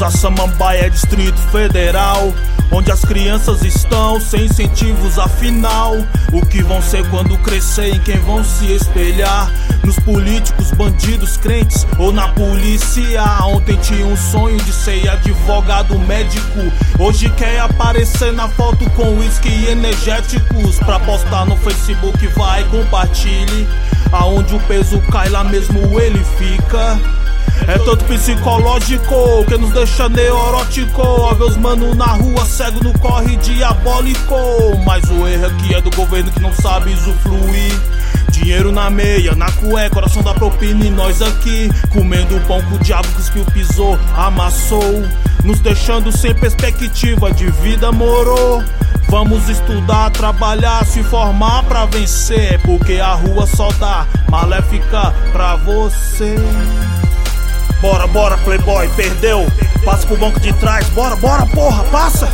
a Samambaia é Distrito Federal, onde as crianças estão sem incentivos afinal. O que vão ser quando crescer, em quem vão se espelhar? Nos políticos, bandidos, crentes ou na polícia? Ontem tinha um sonho de ser advogado médico, hoje quer aparecer na foto com uísque e energéticos pra postar no Facebook, vai, compartilhe. Aonde o peso cai, lá mesmo ele fica. É tanto psicológico que nos deixa neurótico, a ver os mano na rua cego no corre diabólico. Mas o erro aqui é do governo que não sabe usufruir. Dinheiro na meia, na cueca, coração da propina. E nós aqui, comendo o pão que o diabo cuspiu, pisou, amassou, nos deixando sem perspectiva de vida, moro. Vamos estudar, trabalhar, se formar pra vencer, porque a rua só dá maléfica pra você. Bora, bora, playboy, perdeu, passa pro banco de trás. Bora, bora, porra, passa.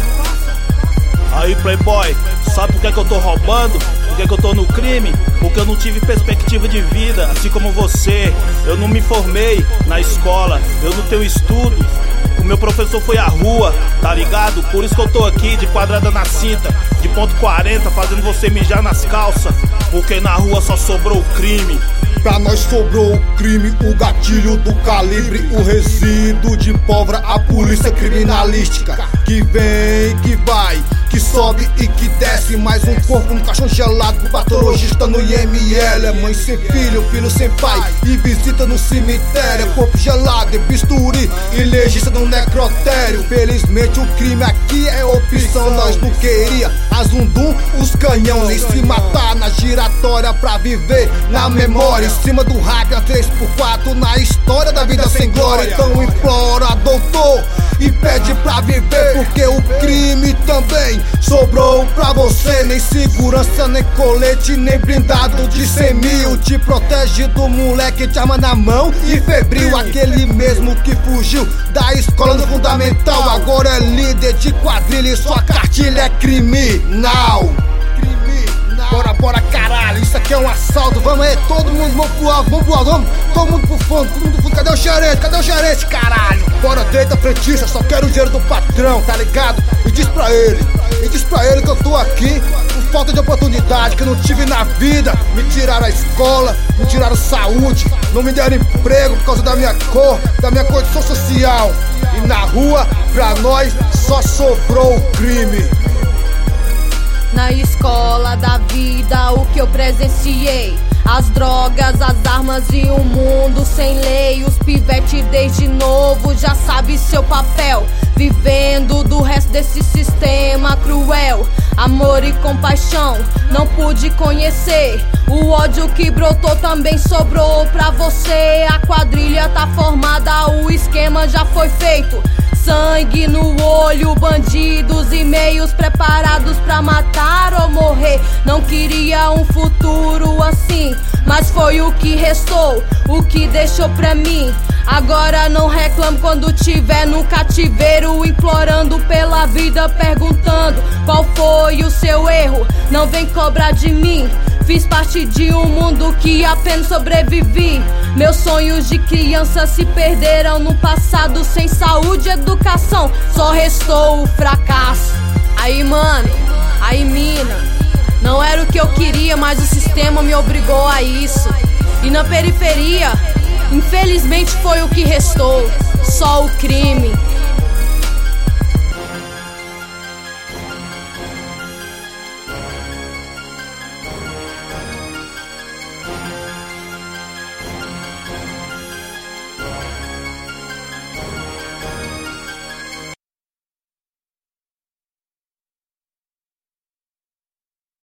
Aí, playboy, sabe por que eu tô roubando? Por que eu tô no crime? Porque eu não tive perspectiva de vida, assim como você. Eu não me formei na escola, eu não tenho estudo. O meu professor foi à rua, tá ligado? Por isso que eu tô aqui, de quadrada na cinta, de ponto 40, fazendo você mijar nas calças. Porque na rua só sobrou o crime. Pra nós sobrou o crime, o gatilho do calibre, o resíduo de pólvora, a polícia criminalística. Que vem, que vai, que sobe e que desce. Mais um corpo no caixão gelado pro patologista no IML. É mãe sem filho, filho sem pai e visita no cemitério. É corpo gelado, é bisturi e legista no necrotério. Felizmente o crime aqui é opção, nós não queria a Zundum, os canhão. Nem se matar na giratória pra viver na memória. Em cima do hack, a 3x4 na história da vida sem glória. Então implora, doutor, e pede pra viver, porque o crime também sobrou pra você. Nem segurança, nem colete, nem blindado de 100 mil te protege do moleque de arma na mão e febril. Aquele mesmo que fugiu da escola no fundamental, agora é líder de quadrilha e sua cartilha é criminal. Bora, bora, caralho, isso aqui é um assalto. Vamos aí, todo mundo, vamos pro alto, vamos, todo mundo pro fundo, todo mundo pro fundo. Cadê o gerente, caralho? Bora, deita, frentista, só quero o dinheiro do patrão, tá ligado? E diz pra ele que eu tô aqui por falta de oportunidade, que eu não tive na vida. Me tiraram a escola, me tiraram saúde, não me deram emprego por causa da minha cor, da minha condição social. E na rua, pra nós, só sobrou o crime. Na escola da vida, o que eu presenciei: as drogas, as armas e um mundo sem lei. Os pivete desde novo já sabe seu papel, vivendo do resto desse sistema cruel. Amor e compaixão não pude conhecer, o ódio que brotou também sobrou pra você. A quadrilha tá formada, o esquema já foi feito. Sangue no olho, bandidos e meios preparados pra matar ou morrer. Não queria um futuro assim, mas foi o que restou, o que deixou pra mim. Agora não reclamo quando tiver no cativeiro, implorando pela vida, perguntando qual foi o seu erro. Não vem cobrar de mim, fiz parte de um mundo que apenas sobrevivi. Meus sonhos de criança se perderam no passado, sem saúde e educação, só restou o fracasso. Aí mano, aí mina, não era o que eu queria, mas o sistema me obrigou a isso. E na periferia, infelizmente foi o que restou, só o crime.